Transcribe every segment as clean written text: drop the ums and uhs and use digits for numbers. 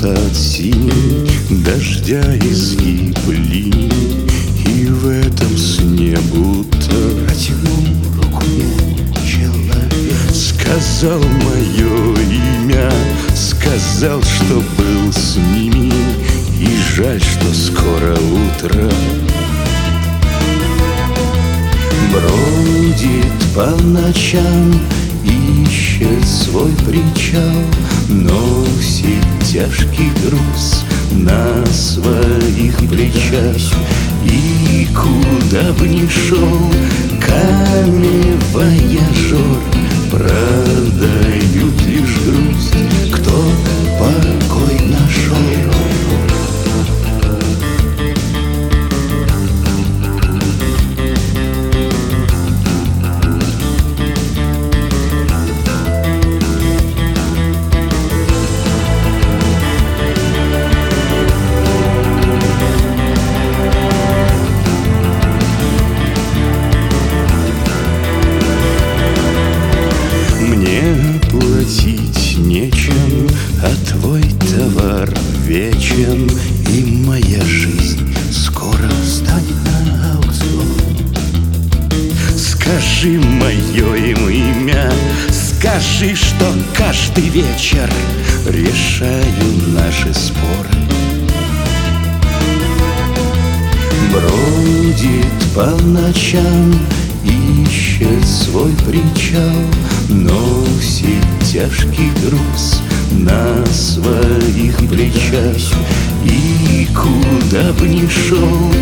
от синей дождя изгиб линий, и в этом сне будто протянул руку мне человек. сказал мое имя, сказал, что был с ними, и жаль, что скоро утро. Бродит по ночам, ищет свой причал, носит тяжкий груз на своих плечах. И куда бы ни шел камевояжер, продают лишь грусть, кто покой нашел. Платить нечем, а твой товар вечен, и моя жизнь скоро станет на аукцион. Скажи мое им имя, скажи, что каждый вечер решаю наши споры. Бродит по ночам, ищет свой причал, носит тяжкий груз на своих плечах. И куда бы ни шел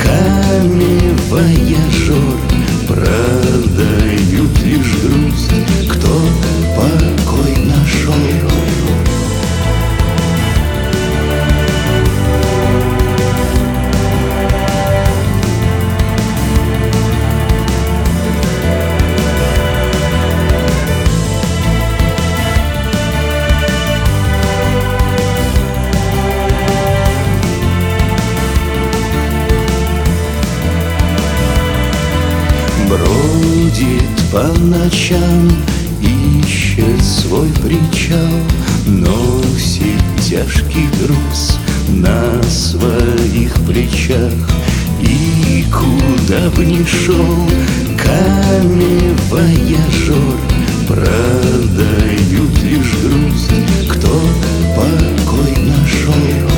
камевояжер, продают лишь грусть, кто покой нашел. Бродит по ночам, ищет свой причал, носит тяжкий груз на своих плечах. И куда бы ни шел камевояжер, продают лишь грусть, кто покой нашел.